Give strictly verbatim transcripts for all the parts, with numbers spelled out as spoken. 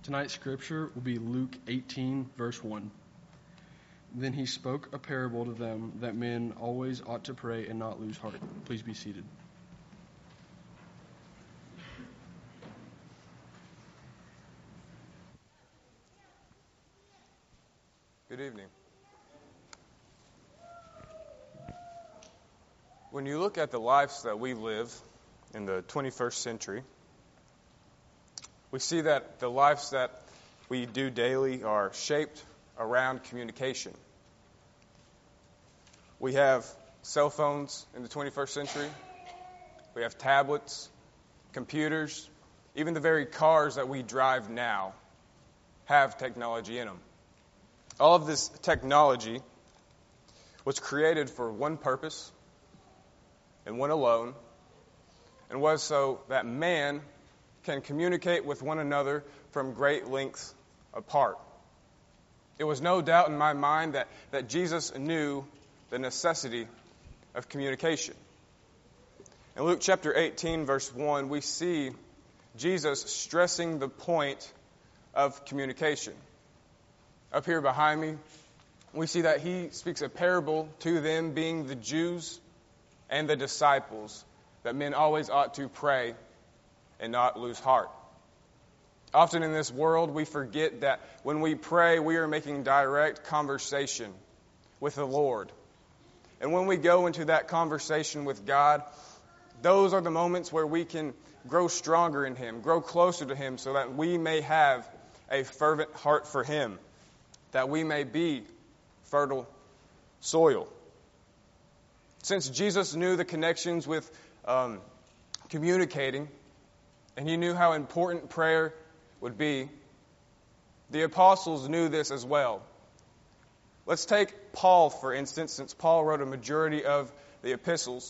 Tonight's scripture will be Luke eighteen, verse one. Then he spoke a parable to them that men always ought to pray and not lose heart. Please be seated. Good evening. When you look at the lives that we live in the twenty-first century, we see that the lives that we do daily are shaped around communication. We have cell phones in the twenty-first century. We have tablets, computers, even the very cars that we drive now have technology in them. All of this technology was created for one purpose and one alone, and was so that man can communicate with one another from great lengths apart. It was no doubt in my mind that, that Jesus knew the necessity of communication. In Luke chapter eighteen, verse one, we see Jesus stressing the point of communication. Up here behind me, we see that he speaks a parable to them, being the Jews and the disciples, that men always ought to pray and not lose heart. Often in this world, we forget that when we pray, we are making direct conversation with the Lord. And when we go into that conversation with God, those are the moments where we can grow stronger in Him, grow closer to Him, so that we may have a fervent heart for Him, that we may be fertile soil. Since Jesus knew the connections with um, communicating, and He knew how important prayer would be, the apostles knew this as well. Let's take Paul, for instance, since Paul wrote a majority of the epistles.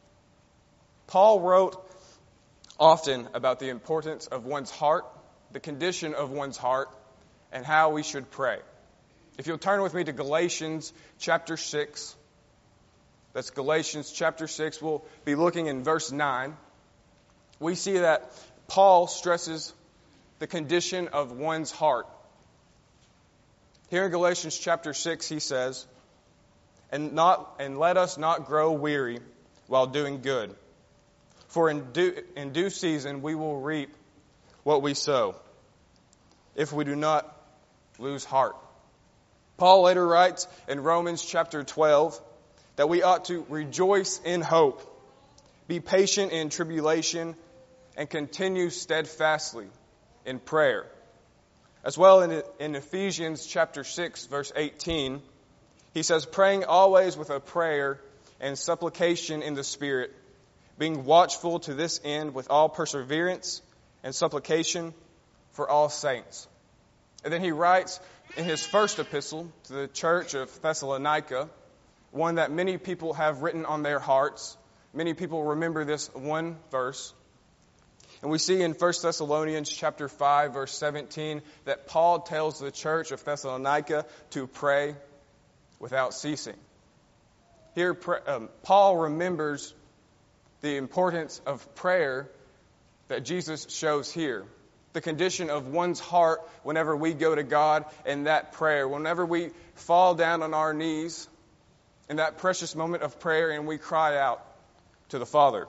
Paul wrote often about the importance of one's heart, the condition of one's heart, and how we should pray. If you'll turn with me to Galatians chapter six, that's Galatians chapter six, we'll be looking in verse nine. We see that Paul stresses the condition of one's heart. Here in Galatians chapter six, he says, and not and let us not grow weary while doing good, for in due, in due season we will reap what we sow, if we do not lose heart. Paul later writes in Romans chapter twelve that we ought to rejoice in hope, be patient in tribulation, and continue steadfastly in prayer. As well in, in Ephesians chapter six, verse eighteen, he says, praying always with a prayer and supplication in the Spirit, being watchful to this end with all perseverance and supplication for all saints. And then he writes in his first epistle to the church of Thessalonica, one that many people have written on their hearts. Many people remember this one verse. And we see in First Thessalonians chapter five, verse seventeen, that Paul tells the church of Thessalonica to pray without ceasing. Here, um, Paul remembers the importance of prayer that Jesus shows here. The condition of one's heart whenever we go to God in that prayer, whenever we fall down on our knees in that precious moment of prayer and we cry out to the Father.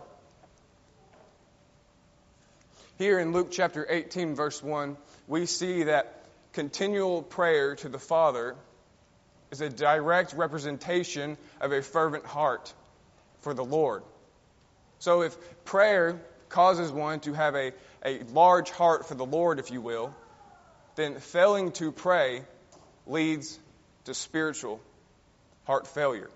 Here in Luke chapter eighteen, verse one, we see that continual prayer to the Father is a direct representation of a fervent heart for the Lord. So if prayer causes one to have a, a large heart for the Lord, if you will, then failing to pray leads to spiritual heart failure.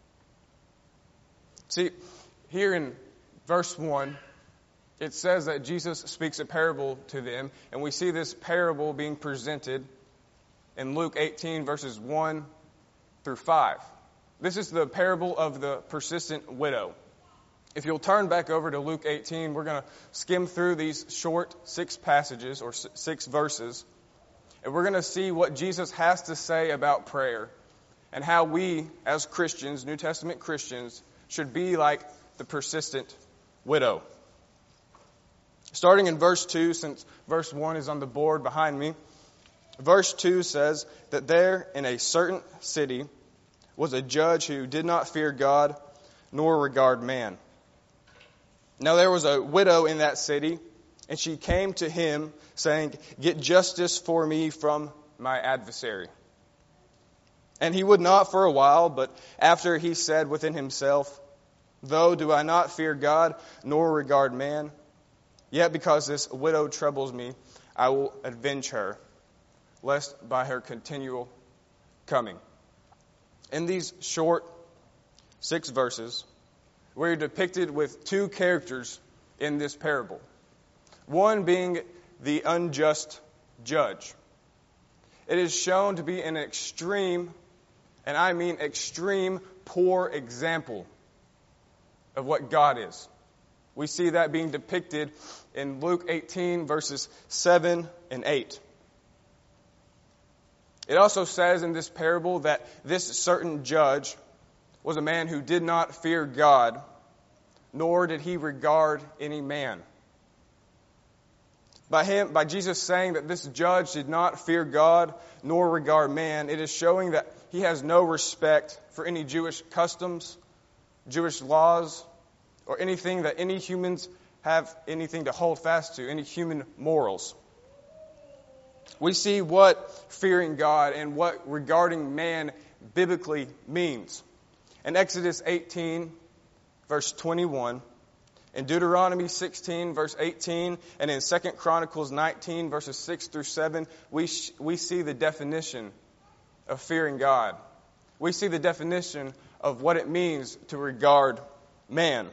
See, here in verse one, it says that Jesus speaks a parable to them, and we see this parable being presented in Luke eighteen, verses one through five. This is the parable of the persistent widow. If you'll turn back over to Luke eighteen, we're going to skim through these short six passages or six verses, and we're going to see what Jesus has to say about prayer and how we, as Christians, New Testament Christians, should be like the persistent widow. Starting in verse two, since verse one is on the board behind me, verse two says that there in a certain city was a judge who did not fear God nor regard man. Now there was a widow in that city, and she came to him, saying, "Get justice for me from my adversary." And he would not for a while, but after he said within himself, "Though do I not fear God, nor regard man, yet because this widow troubles me, I will avenge her, lest by her continual coming." In these short six verses, we're depicted with two characters in this parable. One being the unjust judge. It is shown to be an extreme, and I mean extreme, poor example of what God is. We see that being depicted in Luke eighteen, verses seven and eight. It also says in this parable that this certain judge was a man who did not fear God, nor did he regard any man. By him, by Jesus saying that this judge did not fear God nor regard man, it is showing that he has no respect for any Jewish customs, Jewish laws, or anything that any humans have anything to hold fast to, any human morals. We see what fearing God and what regarding man biblically means. In Exodus eighteen, verse twenty-one, in Deuteronomy sixteen, verse eighteen, and in Second Chronicles nineteen, verses six through seven, we sh- we see the definition of fearing God. We see the definition of what it means to regard man.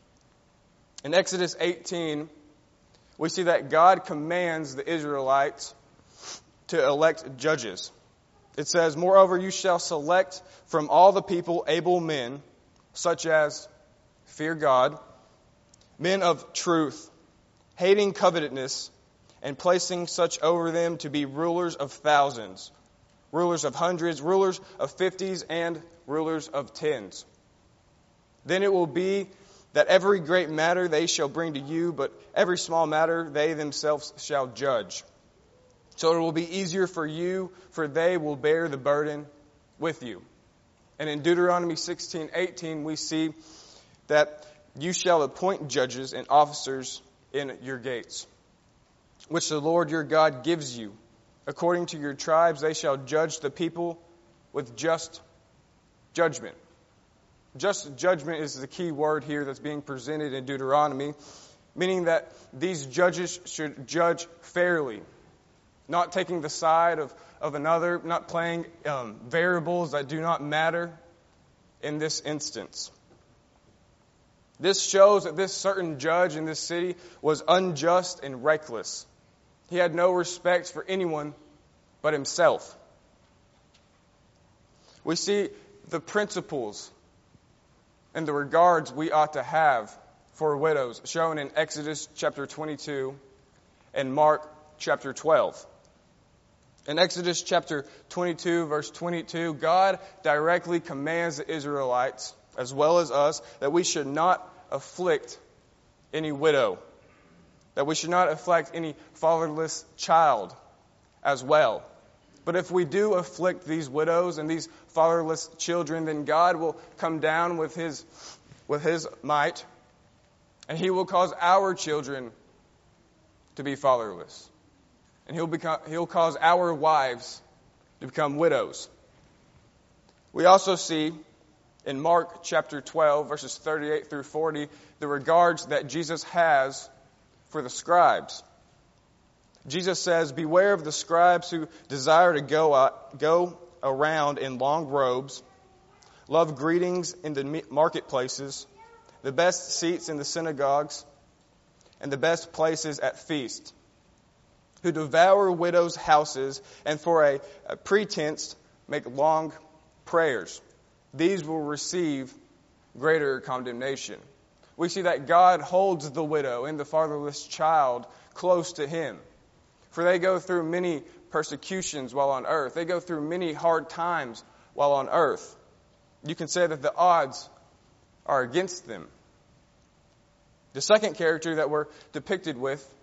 In Exodus eighteen, we see that God commands the Israelites to elect judges. It says, "Moreover, you shall select from all the people able men, such as fear God, men of truth, hating covetousness, and placing such over them to be rulers of thousands, rulers of hundreds, rulers of fifties, and rulers of tens. Then it will be that every great matter they shall bring to you, but every small matter they themselves shall judge. So it will be easier for you, for they will bear the burden with you." And in Deuteronomy sixteen eighteen, we see that you shall appoint judges and officers in your gates, which the Lord your God gives you. According to your tribes, they shall judge the people with just judgment. Just judgment is the key word here that's being presented in Deuteronomy, meaning that these judges should judge fairly, not taking the side of, of another, not playing um, variables that do not matter in this instance. This shows that this certain judge in this city was unjust and reckless. He had no respect for anyone but himself. We see the principles and the regards we ought to have for widows shown in Exodus chapter twenty-two and Mark chapter twelve. In Exodus chapter twenty-two, verse twenty-two, God directly commands the Israelites, as well as us, that we should not afflict any widow, that we should not afflict any fatherless child as well. But if we do afflict these widows and these fatherless children, then God will come down with his, with his might, and he will cause our children to be fatherless. And he'll, become, he'll cause our wives to become widows. We also see in Mark chapter twelve, verses thirty-eight through forty, the regards that Jesus has for the scribes. Jesus says, "Beware of the scribes who desire to go out, go around in long robes, love greetings in the marketplaces, the best seats in the synagogues, and the best places at feasts, who devour widows' houses, and for a, a pretense make long prayers. These will receive greater condemnation." We see that God holds the widow and the fatherless child close to him. For they go through many persecutions while on earth. They go through many hard times while on earth. You can say that the odds are against them. The second character that we're depicted with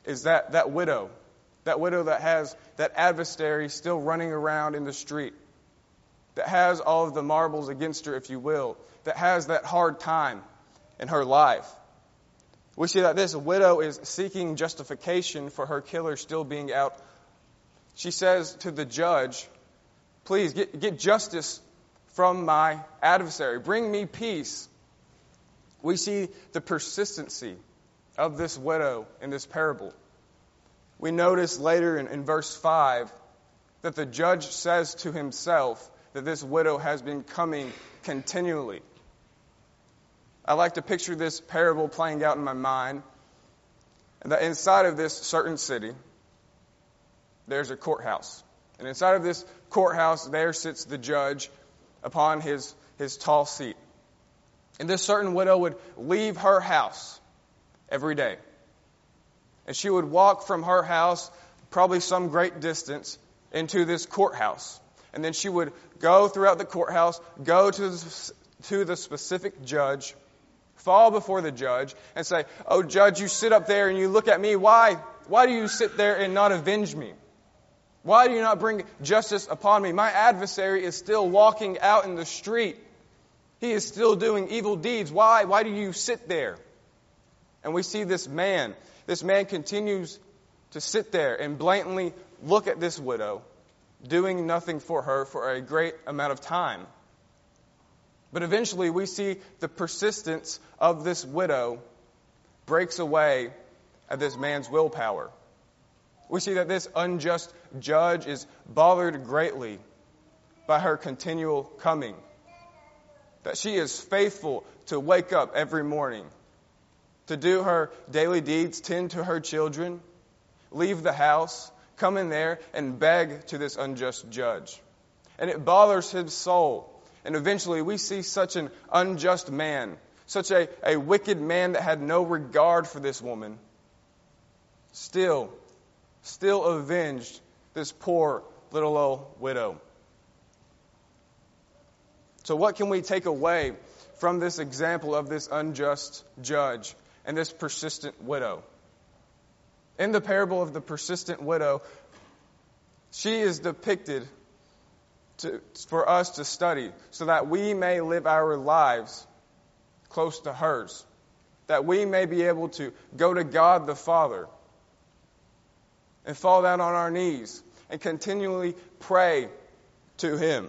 is that, that widow. That widow that has that adversary still running around in the street. That has all of the marbles against her, if you will. That has that hard time in her life. We see that this widow is seeking justification for her killer still being out. She says to the judge, please get, get justice from my adversary. Bring me peace. We see the persistency of this widow in this parable. We notice later in, in verse five that the judge says to himself that this widow has been coming continually. I like to picture this parable playing out in my mind. And that inside of this certain city, there's a courthouse. And inside of this courthouse, there sits the judge upon his, his tall seat. And this certain widow would leave her house every day. And she would walk from her house probably some great distance into this courthouse. And then she would go throughout the courthouse, go to the, to the specific judge, fall before the judge, and say, oh, judge, you sit up there and you look at me. Why? Why do you sit there and not avenge me? Why do you not bring justice upon me? My adversary is still walking out in the street. He is still doing evil deeds. Why? Why do you sit there? And we see this man. This man continues to sit there and blatantly look at this widow, doing nothing for her for a great amount of time. But eventually we see the persistence of this widow breaks away at this man's willpower. We see that this unjust judge is bothered greatly by her continual coming. That she is faithful to wake up every morning, to do her daily deeds, tend to her children, leave the house, come in there and beg to this unjust judge. And it bothers his soul. And eventually we see such an unjust man, such a, a wicked man that had no regard for this woman, still, still avenged this poor little old widow. So what can we take away from this example of this unjust judge and this persistent widow? In the parable of the persistent widow, she is depicted to, for us to study so that we may live our lives close to hers, that we may be able to go to God the Father and fall down on our knees and continually pray to Him.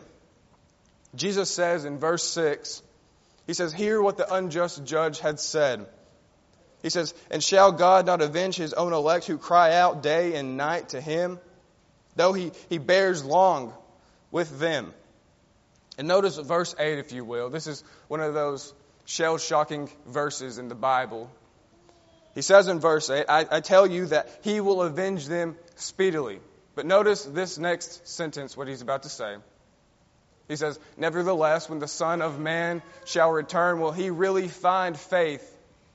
Jesus says in verse six, He says, hear what the unjust judge had said. He says, and shall God not avenge His own elect who cry out day and night to Him, though He, he bears long with them? And notice verse eight, if you will. This is one of those shell-shocking verses in the Bible. He says in verse eight, I, I tell you that He will avenge them speedily. But notice this next sentence, what He's about to say. He says, nevertheless, when the Son of Man shall return, will He really find faith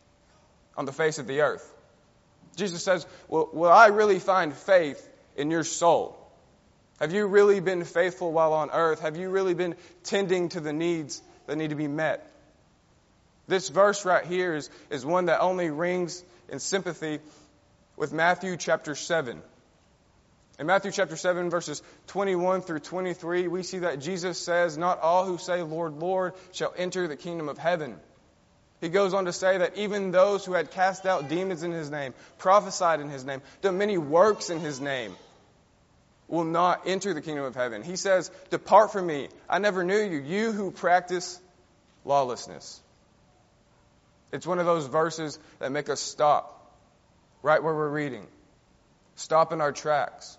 on the face of the earth? Jesus says, will, will I really find faith in your soul? Have you really been faithful while on earth? Have you really been tending to the needs that need to be met? This verse right here is, is one that only rings in sympathy with Matthew chapter seven. In Matthew chapter seven, verses twenty-one through twenty-three, we see that Jesus says, not all who say, Lord, Lord, shall enter the kingdom of heaven. He goes on to say that even those who had cast out demons in His name, prophesied in His name, done many works in His name, will not enter the kingdom of heaven. He says, depart from me, I never knew you, you who practice lawlessness. It's one of those verses that make us stop right where we're reading. Stop in our tracks.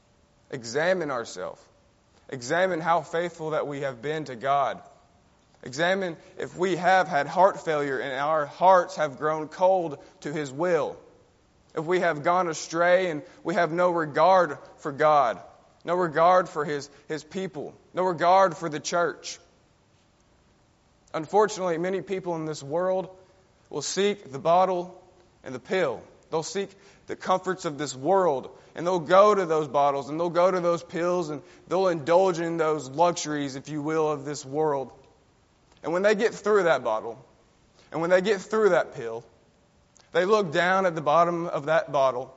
Examine ourselves. Examine how faithful that we have been to God. Examine if we have had heart failure and our hearts have grown cold to His will. If we have gone astray and we have no regard for God, no regard for His, His people, no regard for the church. Unfortunately, many people in this world will seek the bottle and the pill. They'll seek the comforts of this world, and they'll go to those bottles, and they'll go to those pills, and they'll indulge in those luxuries, if you will, of this world. And when they get through that bottle, and when they get through that pill, they look down at the bottom of that bottle,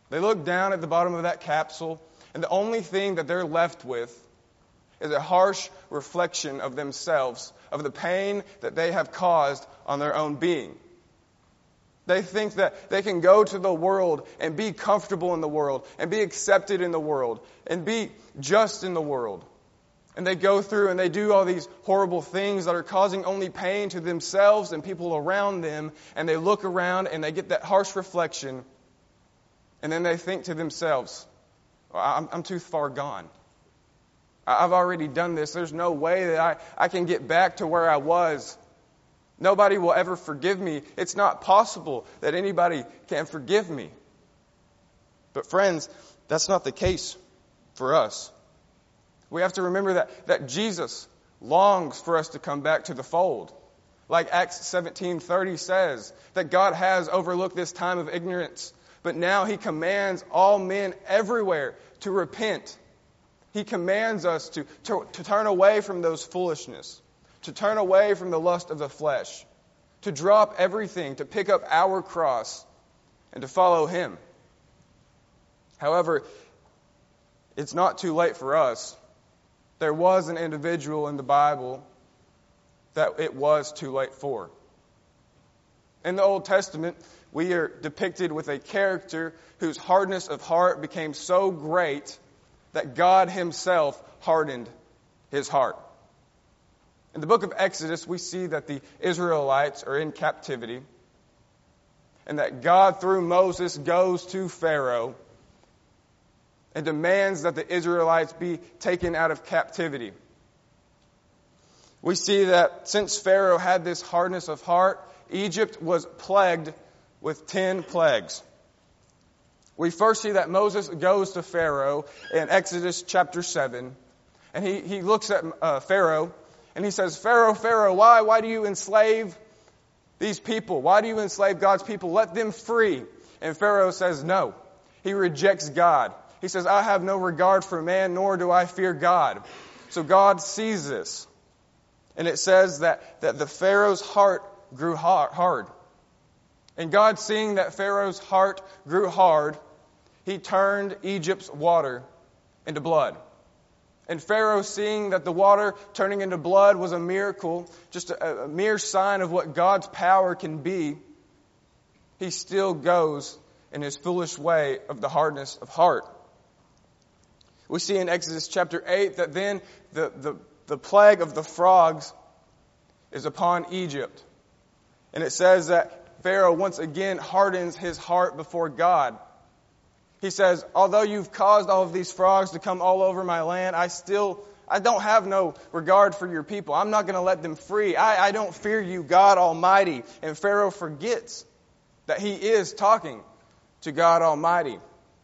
They look down at the bottom of that capsule, and the only thing that they're left with is a harsh reflection of themselves, of the pain that they have caused on their own being. They think that they can go to the world and be comfortable in the world, and be accepted in the world, and be just in the world. And they go through and they do all these horrible things that are causing only pain to themselves and people around them, and they look around and they get that harsh reflection, and then they think to themselves, well, I'm, I'm too far gone. I've already done this. There's no way that I, I can get back to where I was. Nobody will ever forgive me. It's not possible that anybody can forgive me. But friends, that's not the case for us. We have to remember that, that Jesus longs for us to come back to the fold. Like Acts seventeen thirty says, that God has overlooked this time of ignorance, but now He commands all men everywhere to repent. He commands us to, to, to turn away from those foolishness, to turn away from the lust of the flesh, to drop everything, to pick up our cross, and to follow Him. However, it's not too late for us. There was an individual in the Bible that it was too late for. In the Old Testament, we are depicted with a character whose hardness of heart became so great that God Himself hardened his heart. In the book of Exodus, we see that the Israelites are in captivity, and that God, through Moses, goes to Pharaoh and demands that the Israelites be taken out of captivity. We see that since Pharaoh had this hardness of heart, Egypt was plagued with ten plagues. We first see that Moses goes to Pharaoh in Exodus chapter seven, and he, he looks at uh, Pharaoh, and he says, Pharaoh, Pharaoh, why? Why do you enslave these people? Why do you enslave God's people? Let them free. And Pharaoh says no. He rejects God. He says, I have no regard for man, nor do I fear God. So God sees this. And it says that, that the Pharaoh's heart grew hard. And God, seeing that Pharaoh's heart grew hard, He turned Egypt's water into blood. And Pharaoh, seeing that the water turning into blood was a miracle, just a, a mere sign of what God's power can be, he still goes in his foolish way of the hardness of heart. We see in Exodus chapter eight that then the, the, the plague of the frogs is upon Egypt. And it says that Pharaoh once again hardens his heart before God. He says, although you've caused all of these frogs to come all over my land, I still, I don't have no regard for your people. I'm not going to let them free. I, I don't fear you, God Almighty. And Pharaoh forgets that he is talking to God Almighty.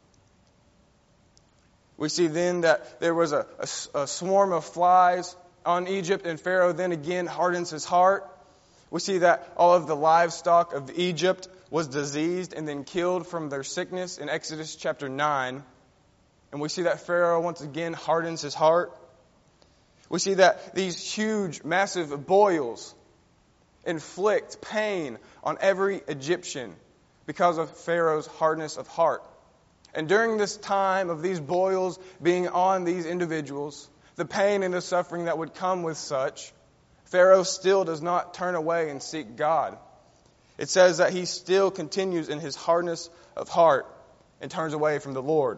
We see then that there was a, a, a swarm of flies on Egypt, and Pharaoh then again hardens his heart. We see that all of the livestock of Egypt was diseased and then killed from their sickness in Exodus chapter nine. And we see that Pharaoh once again hardens his heart. We see that these huge, massive boils inflict pain on every Egyptian because of Pharaoh's hardness of heart. And during this time of these boils being on these individuals, the pain and the suffering that would come with such, Pharaoh still does not turn away and seek God. It says that he still continues in his hardness of heart and turns away from the Lord.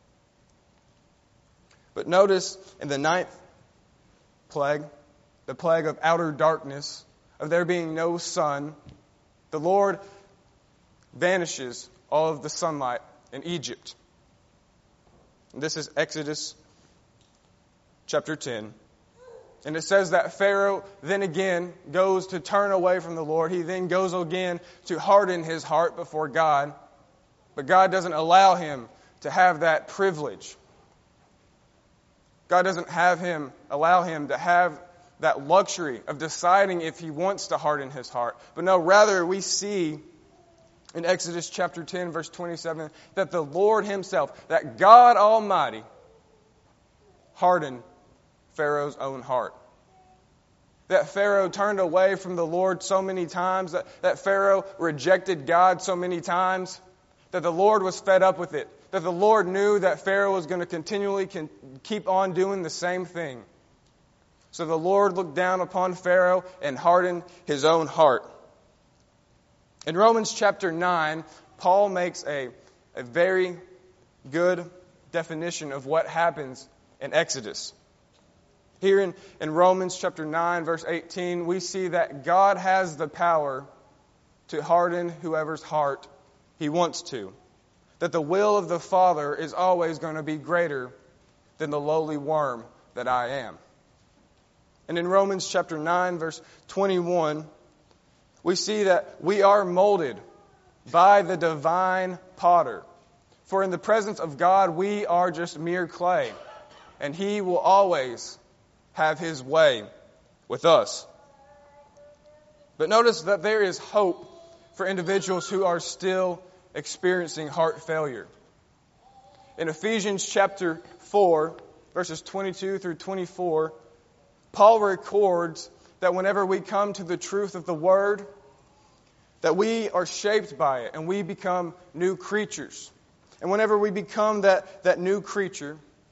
But notice in the ninth plague, the plague of outer darkness, of there being no sun, the Lord vanishes all of the sunlight in Egypt. And this is Exodus chapter ten. And it says that Pharaoh then again goes to turn away from the Lord. He then goes again to harden his heart before God. But God doesn't allow him to have that privilege. God doesn't have him, allow him to have that luxury of deciding if he wants to harden his heart. But no, rather we see in Exodus chapter ten, verse twenty-seven, that the Lord himself, that God Almighty, hardened Pharaoh's own heart. That Pharaoh turned away from the Lord so many times, that, that Pharaoh rejected God so many times, that the Lord was fed up with it, that the Lord knew that Pharaoh was going to continually con- keep on doing the same thing. So the Lord looked down upon Pharaoh and hardened his own heart. In Romans chapter nine, Paul makes a, a very good definition of what happens in Exodus. Here in, in Romans chapter nine, verse eighteen, we see that God has the power to harden whoever's heart He wants to. That the will of the Father is always going to be greater than the lowly worm that I am. And in Romans chapter nine, verse twenty-one, we see that we are molded by the divine potter. For in the presence of God, we are just mere clay, and He will always have His way with us. But notice that there is hope for individuals who are still experiencing heart failure. In Ephesians chapter four, verses twenty-two through twenty-four, Paul records that whenever we come to the truth of the Word, that we are shaped by it and we become new creatures. And whenever we become that, that new creature,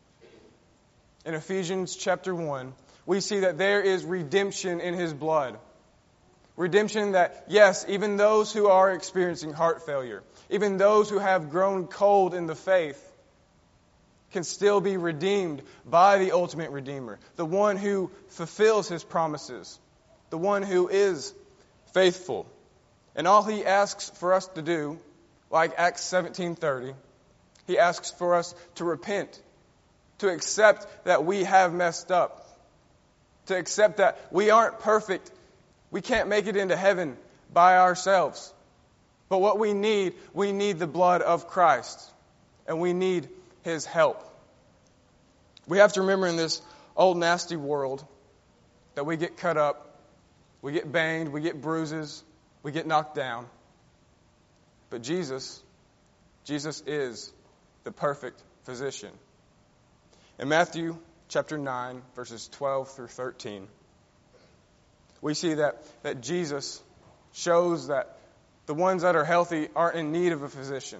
in Ephesians chapter one, we see that there is redemption in His blood. Redemption that, yes, even those who are experiencing heart failure, even those who have grown cold in the faith, can still be redeemed by the ultimate Redeemer, the one who fulfills His promises, the one who is faithful. And all He asks for us to do, like Acts seventeen thirty, He asks for us to repent, to accept that we have messed up, to accept that we aren't perfect. We can't make it into heaven by ourselves. But what we need, we need the blood of Christ. And we need His help. We have to remember in this old nasty world that we get cut up, we get banged, we get bruises, we get knocked down. But Jesus, Jesus is the perfect physician. In Matthew chapter nine, verses twelve through thirteen, we see that, that Jesus shows that the ones that are healthy aren't in need of a physician.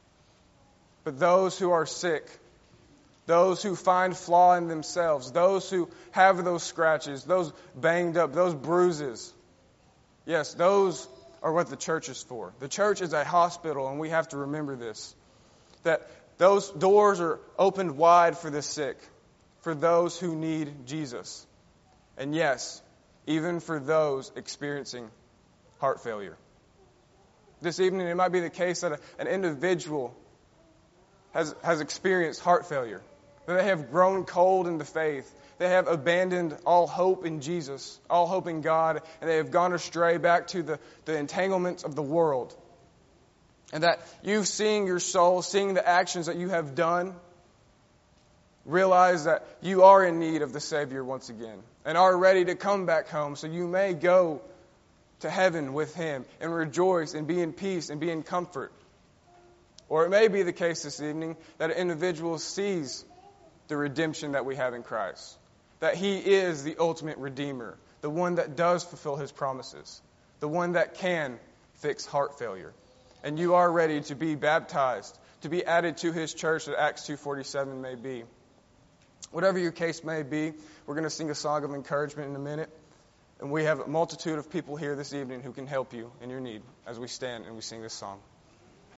But those who are sick, those who find flaw in themselves, those who have those scratches, those banged up, those bruises, yes, those are what the church is for. The church is a hospital, and we have to remember this. That those doors are opened wide for the sick, for those who need Jesus. And yes, even for those experiencing heart failure. This evening, it might be the case that a, an individual has, has experienced heart failure, that they have grown cold in the faith, they have abandoned all hope in Jesus, all hope in God, and they have gone astray back to the, the entanglements of the world. And that you, seeing your soul, seeing the actions that you have done, realize that you are in need of the Savior once again and are ready to come back home so you may go to heaven with Him and rejoice and be in peace and be in comfort. Or it may be the case this evening that an individual sees the redemption that we have in Christ, that He is the ultimate Redeemer, the one that does fulfill His promises, the one that can fix heart failure. And you are ready to be baptized, to be added to His church that Acts two forty-seven may be. Whatever your case may be, we're going to sing a song of encouragement in a minute. And we have a multitude of people here this evening who can help you in your need as we stand and we sing this song.